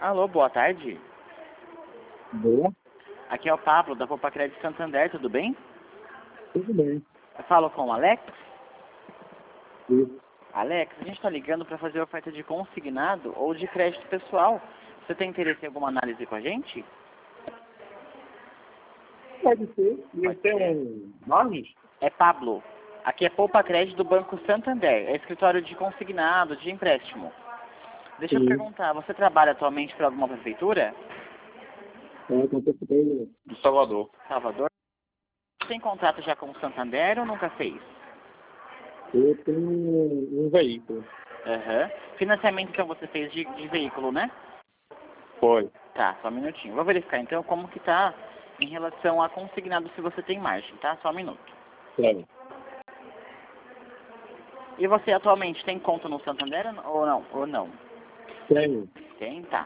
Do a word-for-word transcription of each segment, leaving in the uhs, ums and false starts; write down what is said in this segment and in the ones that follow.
Alô, boa tarde. Boa. Aqui é o Pablo, da Poupa Crédito Santander, tudo bem? Tudo bem. Eu falo com o Alex. Isso. Alex, a gente está ligando para fazer oferta de consignado ou de crédito pessoal. Você tem interesse em alguma análise com a gente? Pode ser. E Pode tem ser. um nome? É Pablo. Aqui é Poupa Crédito do Banco Santander. É escritório de consignado, de empréstimo. Deixa eu Sim. perguntar, você trabalha atualmente para alguma prefeitura? É, com certeza. De Salvador. Salvador? Você tem contrato já com o Santander ou nunca fez? Eu tenho um veículo. Aham. Financiamento então você fez de, de veículo, né? Foi. Tá, só um minutinho. Vou verificar então como que tá em relação a consignado se você tem margem, tá? Só um minuto. Claro. E você atualmente tem conta no Santander ou não? Ou não? Tenho. Tem, tá.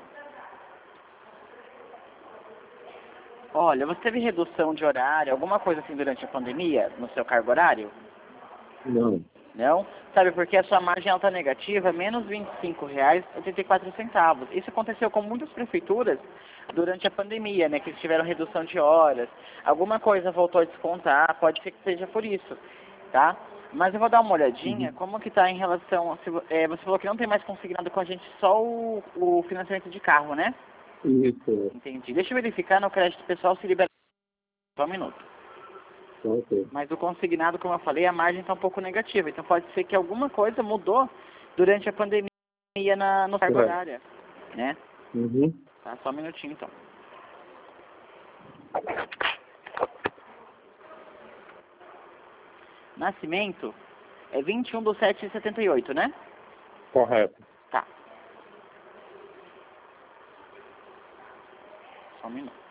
Olha, você teve redução de horário, alguma coisa assim durante a pandemia, no seu cargo horário? Não. Não? Sabe, porque a sua margem alta negativa é menos vinte e cinco reais e oitenta e quatro centavos. Isso aconteceu com muitas prefeituras durante a pandemia, né? Que eles tiveram redução de horas. Alguma coisa voltou a descontar, pode ser que seja por isso, tá? Mas eu vou dar uma olhadinha, Uhum. como que tá em relação... Se, é, você falou que não tem mais consignado com a gente só o, o financiamento de carro, né? Isso. Entendi. Deixa eu verificar no crédito pessoal se libera... Só um minuto. Ok. Mas o consignado, como eu falei, a margem está um pouco negativa. Então pode ser que alguma coisa mudou durante a pandemia na, no cargo É. horário, né? Uhum. Tá, só um minutinho então. Nascimento é vinte e um de sete de setenta e oito, né? Correto. Tá. Só um minuto.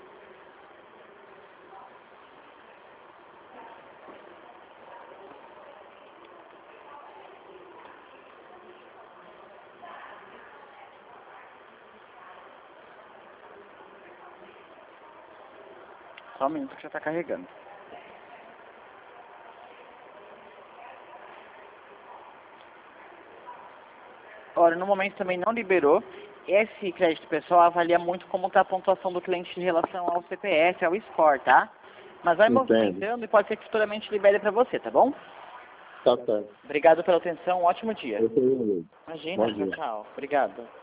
Só um minuto que já está carregando. Olha, no momento também não liberou. Esse crédito pessoal avalia muito como está a pontuação do cliente em relação ao C P F, ao score, tá? Mas vai Entendo. movimentando e pode ser que futuramente libere para você, tá bom? Tá certo. Obrigado pela atenção, um ótimo dia. Eu tenho um. Imagina, Bom tchau, dia. tchau. Obrigado.